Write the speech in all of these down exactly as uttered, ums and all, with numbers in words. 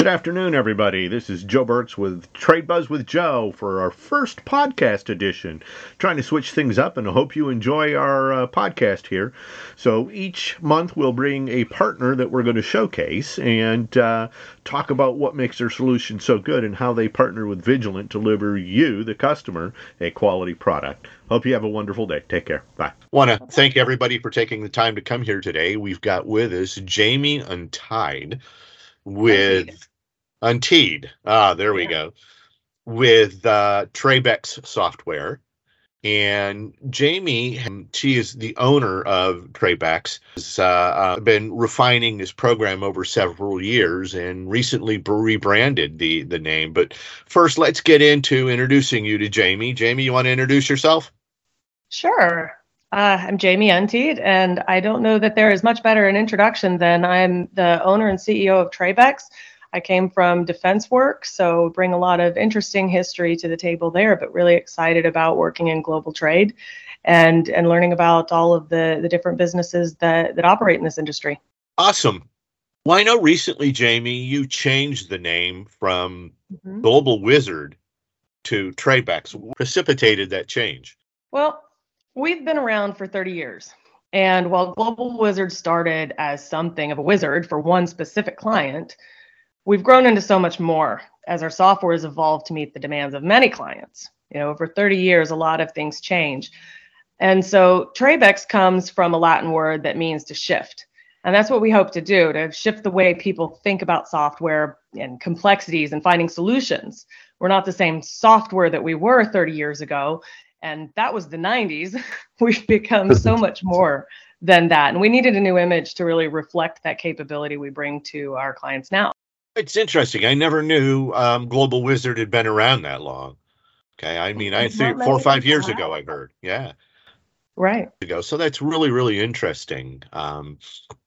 Good afternoon, everybody. This is Joe Burtz with Trade Buzz with Joe for our first podcast edition. Trying to switch things up, and I hope you enjoy our uh, podcast here. So each month we'll bring a partner that we're going to showcase and uh, talk about what makes their solution so good and how they partner with Vigilant to deliver you, the customer, a quality product. Hope you have a wonderful day. Take care. Bye. Want to thank everybody for taking the time to come here today. We've got with us Jamie Untied. With Untied, ah, there we yeah. go, with uh, Trabex Software. And Jamie, she is the owner of Trabex, has uh, uh, been refining this program over several years and recently rebranded the, the name. But first, let's get into introducing you to Jamie. Jamie, you want to introduce yourself? Sure. Uh, I'm Jamie Untied, and I don't know that there is much better an introduction than I'm the owner and C E O of Trabex. I came from defense work, so bring a lot of interesting history to the table there, but really excited about working in global trade and, and learning about all of the, the different businesses that, that operate in this industry. Awesome. Well, I know recently, Jamie, you changed the name from mm-hmm. Global Wizard to Trabex. What precipitated that change? Well, we've been around for thirty years, and while Global Wizard started as something of a wizard for one specific client, we've grown into so much more as our software has evolved to meet the demands of many clients. You know, over thirty years, a lot of things change. And so Trabex comes from a Latin word that means to shift. And that's what we hope to do, to shift the way people think about software and complexities and finding solutions. We're not the same software that we were thirty years ago. And that was the nineties. We've become so much more than that. And we needed a new image to really reflect that capability we bring to our clients now. It's interesting. I never knew um, Global Wizard had been around that long. Okay. I mean, I think four or five years ago, I heard. Yeah. Right. Ago. So that's really, really interesting. Um,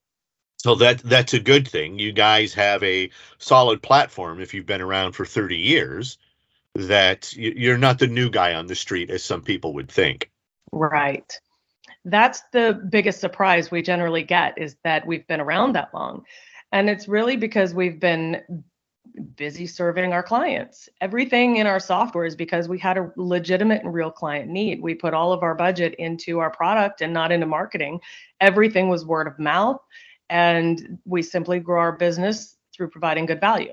so that that's a good thing. You guys have a solid platform if you've been around for thirty years. That you're not the new guy on the street, as some people would think. Right. That's the biggest surprise we generally get, is that we've been around that long. And it's really because we've been busy serving our clients. Everything in our software is because we had a legitimate and real client need. We put all of our budget into our product and not into marketing. Everything was word of mouth, and we simply grow our business through providing good value.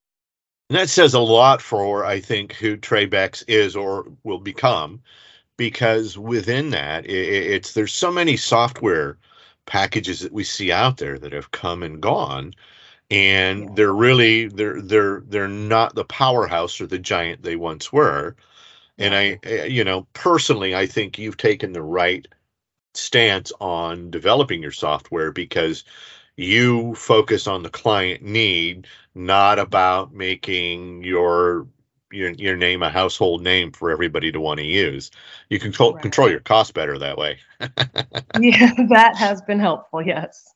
And that says a lot for, I think, who Trabex is or will become, because within that, it, it's there's so many software packages that we see out there that have come and gone, and yeah. they're really they're they're they're not the powerhouse or the giant they once were. And I, you know, personally, I think you've taken the right stance on developing your software because you focus on the client need, not about making your your your name a household name for everybody to want to use. You can control, right. control your costs better that way. Yeah, that has been helpful. Yes.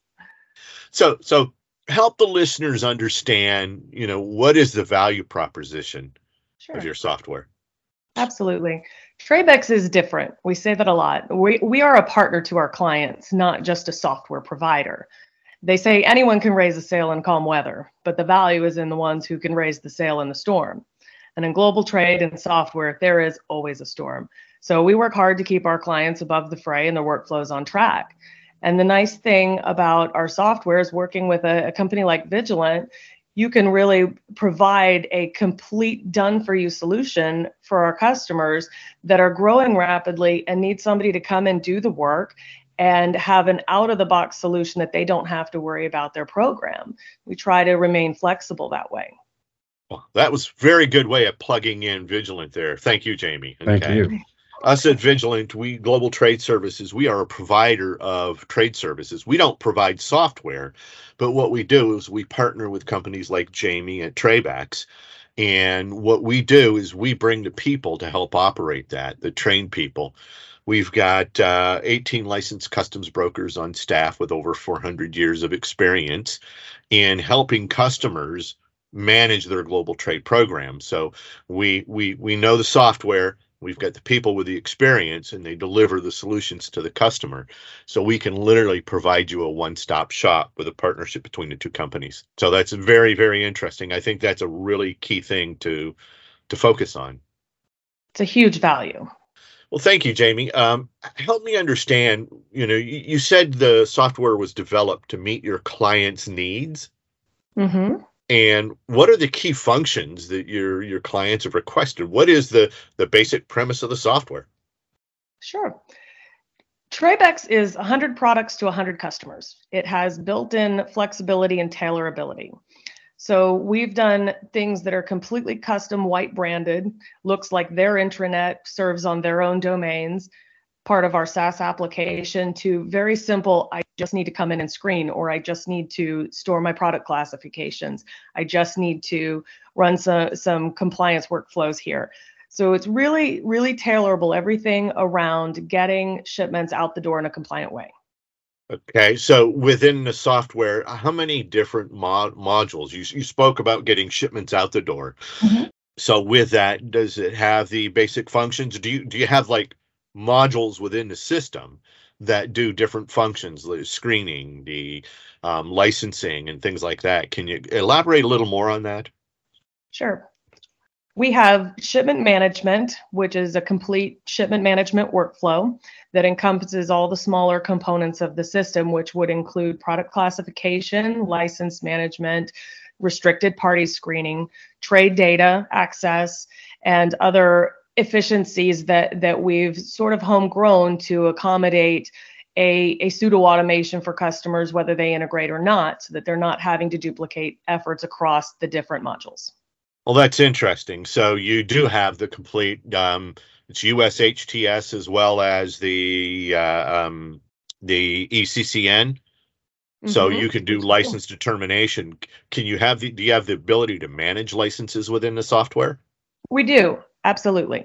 So so help the listeners understand, you know, what is the value proposition sure. of your software? Absolutely. Trabex is different. We say that a lot. We we are a partner to our clients, not just a software provider. They say anyone can raise a sail in calm weather, but the value is in the ones who can raise the sail in the storm. And in global trade and software, there is always a storm. So we work hard to keep our clients above the fray and their workflows on track. And the nice thing about our software is working with a, a company like Vigilant, you can really provide a complete done-for-you solution for our customers that are growing rapidly and need somebody to come and do the work and have an out-of-the-box solution that they don't have to worry about their program. We try to remain flexible that way. Well, that was a very good way of plugging in Vigilant there. Thank you, Jamie. Thank okay. you. Us at Vigilant, we Global Trade Services, we are a provider of trade services. We don't provide software, but what we do is we partner with companies like Jamie at Trabex. And what we do is we bring the people to help operate that, the trained people. We've got uh, eighteen licensed customs brokers on staff with over four hundred years of experience in helping customers manage their global trade program. So we we we know the software, We've got the people with the experience, and they deliver the solutions to the customer. So we can literally provide you a one-stop shop with a partnership between the two companies. So that's very, very interesting. I think that's a really key thing to to focus on. It's a huge value. Well, thank you, Jamie. Um, help me understand, you know, you, you said the software was developed to meet your clients' needs. Mm-hmm. And what are the key functions that your your clients have requested? What is the the basic premise of the software? Sure. Trabex is one hundred products to one hundred customers. It has built-in flexibility and tailorability. So we've done things that are completely custom, white branded, looks like their intranet, serves on their own domains, part of our SaaS application, to very simple, I just need to come in and screen, or I just need to store my product classifications. I just need to run some, some compliance workflows here. So it's really, really tailorable, everything around getting shipments out the door in a compliant way. Okay, so within the software, how many different mod modules? You, you spoke about getting shipments out the door. Mm-hmm. So with that, does it have the basic functions? Do you do you have like modules within the system that do different functions, the screening, the um, licensing, and things like that? Can you elaborate a little more on that? Sure. We have shipment management, which is a complete shipment management workflow that encompasses all the smaller components of the system, which would include product classification, license management, restricted party screening, trade data access, and other efficiencies that, that we've sort of homegrown to accommodate a, a pseudo automation for customers, whether they integrate or not, so that they're not having to duplicate efforts across the different modules. Well, that's interesting. So you do have the complete, um, it's U S H T S as well as the uh, um, the E C C N. So Mm-hmm. you can do license determination. Can you have the, do you have the ability to manage licenses within the software? We do, absolutely.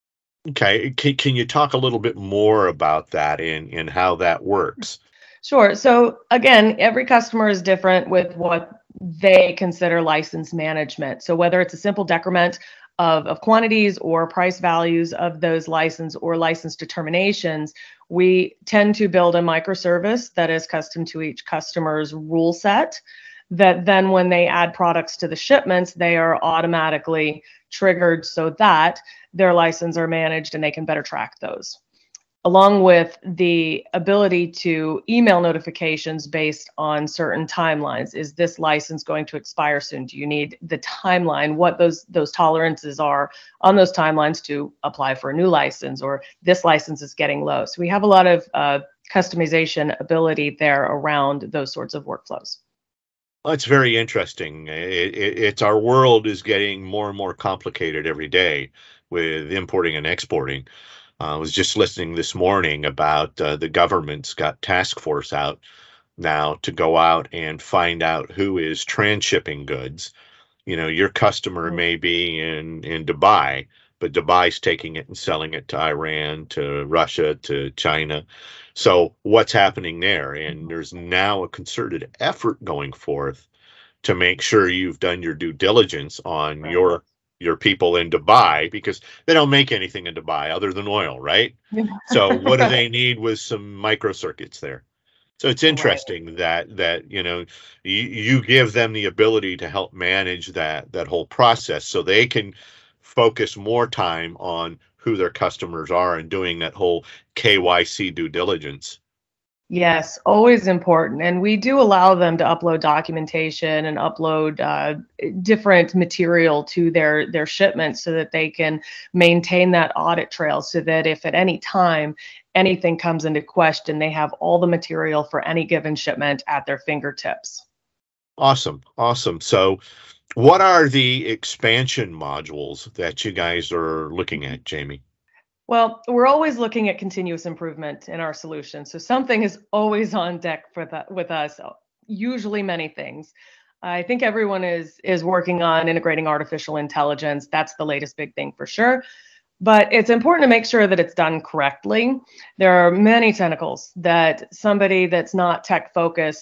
Okay. Can, can you talk a little bit more about that and, and how that works? Sure. So again, every customer is different with what they consider license management. So whether it's a simple decrement of, of quantities or price values of those license or license determinations, we tend to build a microservice that is custom to each customer's rule set, that then when they add products to the shipments, they are automatically triggered so that their license are managed and they can better track those, along with the ability to email notifications based on certain timelines. Is this license going to expire soon? Do you need the timeline, what those those tolerances are on those timelines to apply for a new license, or this license is getting low? So we have a lot of uh, customization ability there around those sorts of workflows. Well, it's very interesting. It, it, it's our world is getting more and more complicated every day with importing and exporting. Uh, I was just listening this morning about uh, the government's got task force out now to go out and find out who is transshipping goods. You know, your customer may be in, in Dubai, but Dubai's taking it and selling it to Iran, to Russia, to China. So what's happening there? And there's now a concerted effort going forth to make sure you've done your due diligence on Right. your your people in Dubai, because they don't make anything in Dubai other than oil, right? So what do they need with some microcircuits there? So it's interesting right. that that you know you, you give them the ability to help manage that that whole process, so they can focus more time on who their customers are and doing that whole K Y C due diligence. Yes, always important. And we do allow them to upload documentation and upload uh, different material to their, their shipments so that they can maintain that audit trail, so that if at any time anything comes into question, they have all the material for any given shipment at their fingertips. Awesome. Awesome. So what are the expansion modules that you guys are looking at, Jamie? Well, we're always looking at continuous improvement in our solution. So something is always on deck for that with us, usually many things. I think everyone is is working on integrating artificial intelligence. That's the latest big thing for sure. But it's important to make sure that it's done correctly. There are many tentacles that somebody that's not tech focused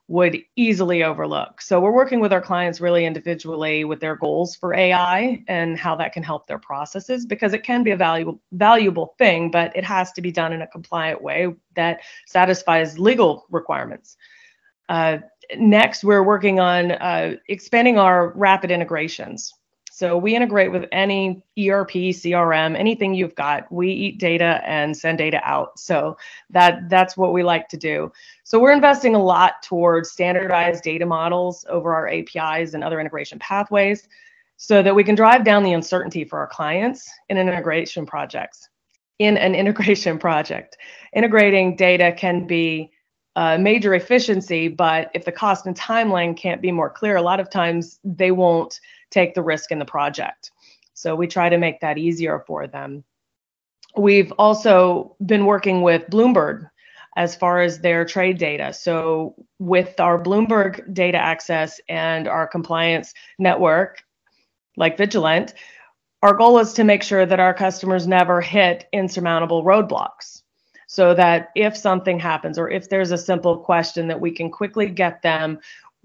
would easily overlook. So we're working with our clients really individually with their goals for A I and how that can help their processes, because it can be a valuable valuable thing, but it has to be done in a compliant way that satisfies legal requirements. Uh, next, we're working on uh, expanding our rapid integrations. So we integrate with any E R P, C R M, anything you've got. We eat data and send data out. So that that's what we like to do. So we're investing a lot towards standardized data models over our A P Is and other integration pathways so that we can drive down the uncertainty for our clients in an integration projects. In an integration project, integrating data can be a major efficiency, but if the cost and timeline can't be more clear, a lot of times they won't take the risk in the project. So we try to make that easier for them. We've also been working with Bloomberg as far as their trade data. So with our Bloomberg data access and our compliance network, like Vigilant, our goal is to make sure that our customers never hit insurmountable roadblocks, so that if something happens or if there's a simple question, that we can quickly get them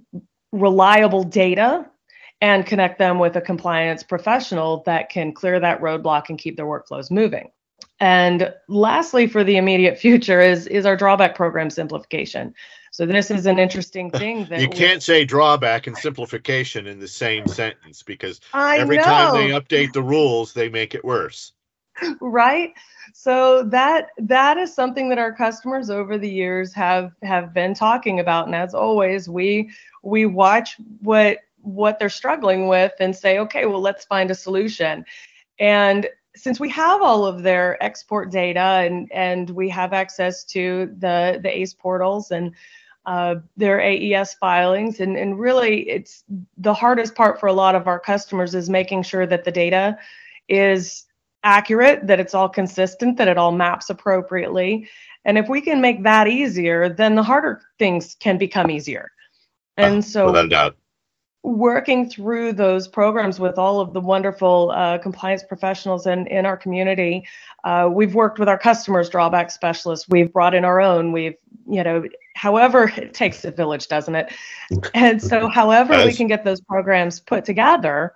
reliable data and connect them with a compliance professional that can clear that roadblock and keep their workflows moving. And lastly, for the immediate future is, is our drawback program simplification. So this is an interesting thing that you can't say drawback and simplification in the same sentence, because I every know. time they update the rules, they make it worse. Right. So that that is something that our customers over the years have have been talking about. And as always, we we watch what what they're struggling with and say, okay, well, let's find a solution. And since we have all of their export data and and we have access to the the A C E portals and uh, their A E S filings, and, and really it's the hardest part for a lot of our customers is making sure that the data is accurate, that it's all consistent, that it all maps appropriately. And if we can make that easier, then the harder things can become easier. And so without a doubt, working through those programs with all of the wonderful uh, compliance professionals in, in our community, uh, we've worked with our customers, drawback specialists, we've brought in our own, we've, you know, however it takes a village, doesn't it? And so however As- we can get those programs put together,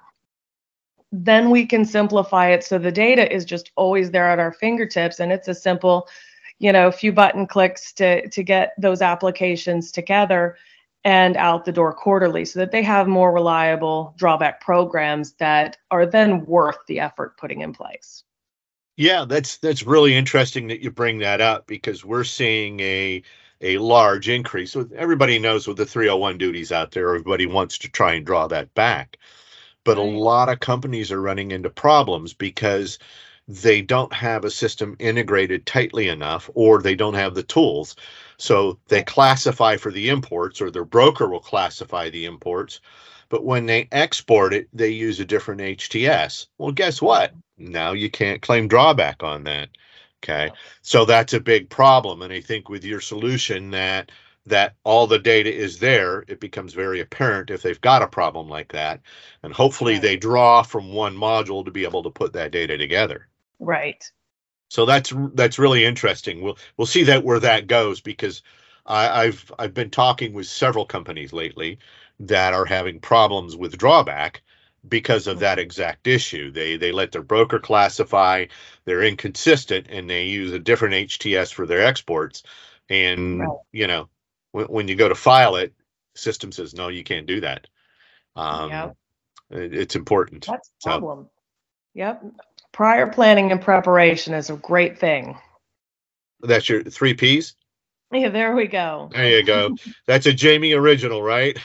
then we can simplify it so the data is just always there at our fingertips, and it's a simple, you know, few button clicks to to get those applications together and out the door quarterly, so that they have more reliable drawback programs that are then worth the effort putting in place. Yeah, that's that's really interesting that you bring that up, because we're seeing a a large increase. With everybody knows with the three oh one duties out there, everybody wants to try and draw that back. But Right. a lot of companies are running into problems because they don't have a system integrated tightly enough, or they don't have the tools. So they classify for the imports, or their broker will classify the imports. But when they export it, they use a different H T S. Well, guess what? Now you can't claim drawback on that. Okay. So that's a big problem. And I think with your solution that that all the data is there, it becomes very apparent if they've got a problem like that. And hopefully Right. they draw from one module to be able to put that data together. Right. So that's that's really interesting. We'll we'll see that where that goes, because I, I've I've been talking with several companies lately that are having problems with drawback because of that exact issue. They they let their broker classify, they're inconsistent, and they use a different H T S for their exports. And Right. you know, when, when you go to file it, system says no, you can't do that. Um, Yep. it- it's important. That's the So problem. Yep. Prior planning and preparation is a great thing. that's your three Ps. Yeah, there we go. There you go. That's a Jamie original, right?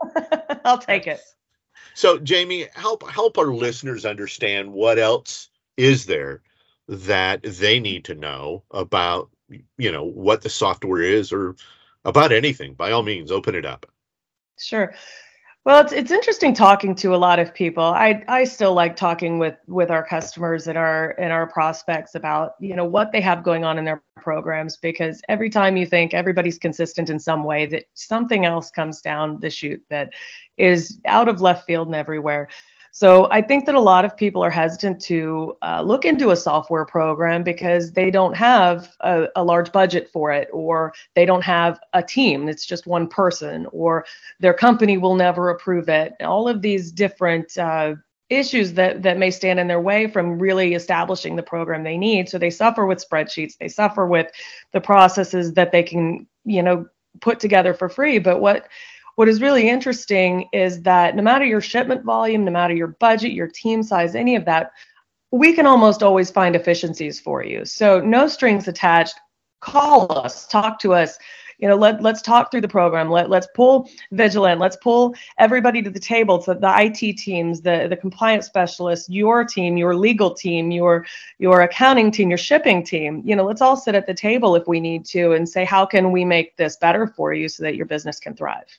I'll take it. So, Jamie, help help our listeners understand what else is there that they need to know about, you know, what the software is, or about anything. By all means, open it up. Sure. Well, it's it's interesting talking to a lot of people. I I still like talking with with our customers and our and our prospects about, you know, what they have going on in their programs, because every time you think everybody's consistent in some way, that something else comes down the chute that is out of left field and everywhere. So I think that a lot of people are hesitant to uh, look into a software program because they don't have a, a large budget for it, or they don't have a team. It's just one person, or their company will never approve it. All of these different uh, issues that that may stand in their way from really establishing the program they need. So they suffer with spreadsheets. They suffer with the processes that they can, you know, put together for free. But what What is really interesting is that no matter your shipment volume, no matter your budget, your team size, any of that, we can almost always find efficiencies for you. So no strings attached. Call us, talk to us. You know, let, let's talk through the program. Let, let's pull Vigilant. Let's pull everybody to the table, so the I T teams, the, the compliance specialists, your team, your legal team, your, your accounting team, your shipping team. You know, let's all sit at the table if we need to and say, how can we make this better for you so that your business can thrive?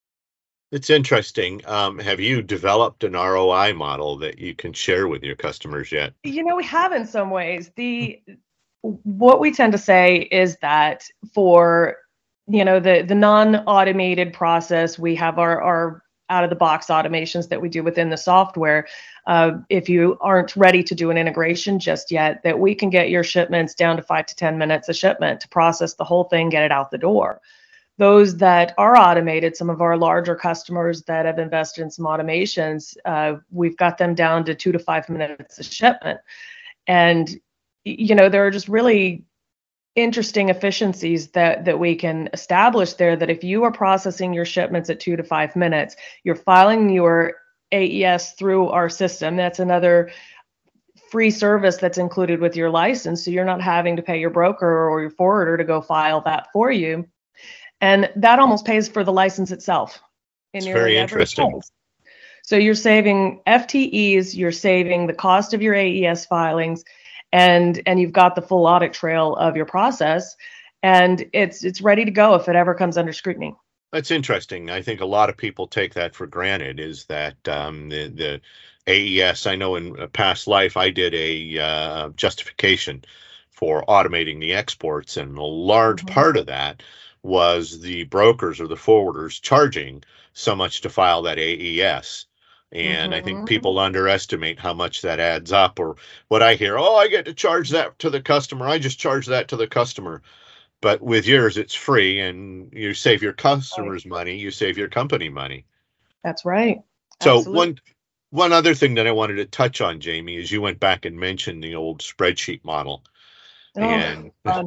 It's interesting. Um, have you developed an R O I model that you can share with your customers yet? You know, we have in some ways. The what we tend to say is that for, you know, the the non-automated process, we have our our out of the box automations that we do within the software. Uh, if you aren't ready to do an integration just yet, that we can get your shipments down to five to ten minutes a shipment to process the whole thing, get it out the door. Those that are automated, some of our larger customers that have invested in some automations, uh, we've got them down to two to five minutes a shipment. And, you know, there are just really interesting efficiencies that, that we can establish there, that if you are processing your shipments at two to five minutes, you're filing your A E S through our system. That's another free service that's included with your license. So you're not having to pay your broker or your forwarder to go file that for you. And that almost pays for the license itself. It's very interesting. Case. So you're saving F T Es, you're saving the cost of your A E S filings, and and you've got the full audit trail of your process, and it's it's ready to go if it ever comes under scrutiny. That's interesting. I think a lot of people take that for granted, is that um, the, the A E S, I know in a past life I did a uh, justification for automating the exports, and a large mm-hmm. part of that was the brokers or the forwarders charging so much to file that A E S. And mm-hmm. I think people underestimate how much that adds up. Or what I hear, oh, I get to charge that to the customer. I just charge that to the customer. But with yours, it's free, and you save your customers right. money. You save your company money. That's right. So Absolutely. one one other thing that I wanted to touch on, Jamie, is you went back and mentioned the old spreadsheet model. Oh, and fun.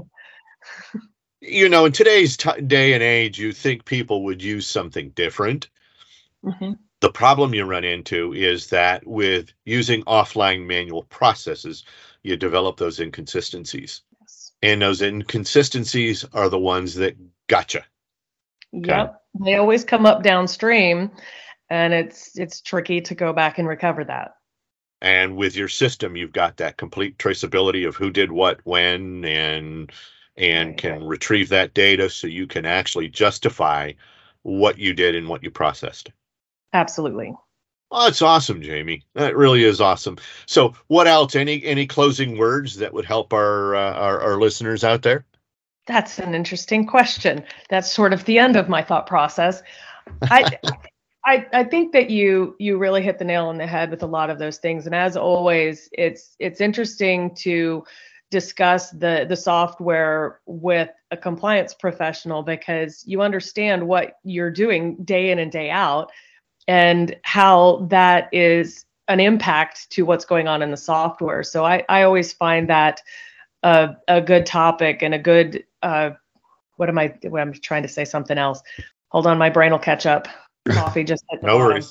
You know, in today's t- day and age, you think people would use something different. Mm-hmm. The problem you run into is that with using offline manual processes, you develop those inconsistencies. Yes. And those inconsistencies are the ones that gotcha. Okay? Yep. They always come up downstream, and it's it's tricky to go back and recover that. And with your system, you've got that complete traceability of who did what, when, and and right, can right. retrieve that data, so you can actually justify what you did and what you processed. Absolutely. Oh, that's awesome, Jamie. That really is awesome. So what else? Any any closing words that would help our, uh, our, our listeners out there? That's an interesting question. That's sort of the end of my thought process. I, I I think that you you really hit the nail on the head with a lot of those things. And as always, it's it's interesting to discuss the the software with a compliance professional, because you understand what you're doing day in and day out, and how that is an impact to what's going on in the software. So I, I always find that a, a good topic and a good, uh, what am I, what I'm trying to say something else. Hold on, my brain will catch up. Coffee just hit the No worries.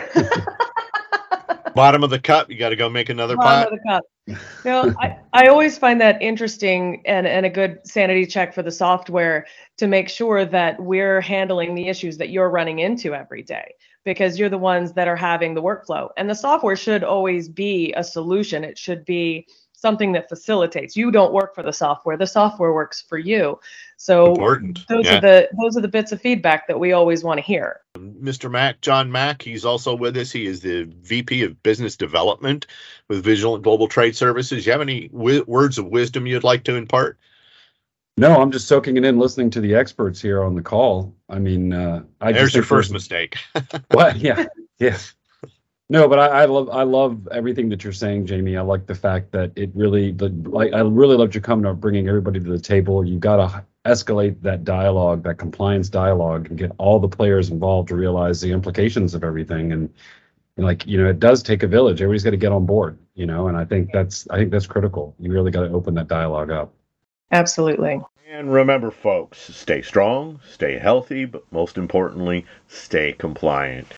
Bottom of the cup, you got to go make another Bottom pot. Of the cup. You know, I, I always find that interesting, and, and a good sanity check for the software to make sure that we're handling the issues that you're running into every day, because you're the ones that are having the workflow. And the software should always be a solution. It should be something that facilitates. You don't work for the software. The software works for you. So Important. those Yeah. are the those are the bits of feedback that we always want to hear. Mister Mack, John Mack, he's also with us. He is the V P of Business Development with Vigilant Global Trade Services. You have any w- words of wisdom you'd like to impart? No, I'm just soaking it in, listening to the experts here on the call. I mean, uh, I There's just your think first there's- mistake. What? Yeah, yeah. No, but I, I love I love everything that you're saying, Jamie. I like the fact that it really, the, like, I really loved you coming up, bringing everybody to the table. You got to escalate that dialogue, that compliance dialogue, and get all the players involved to realize the implications of everything. And, and like, you know, it does take a village. Everybody's got to get on board, you know. And I think that's I think that's critical. You really got to open that dialogue up. Absolutely. And remember, folks, stay strong, stay healthy, but most importantly, stay compliant.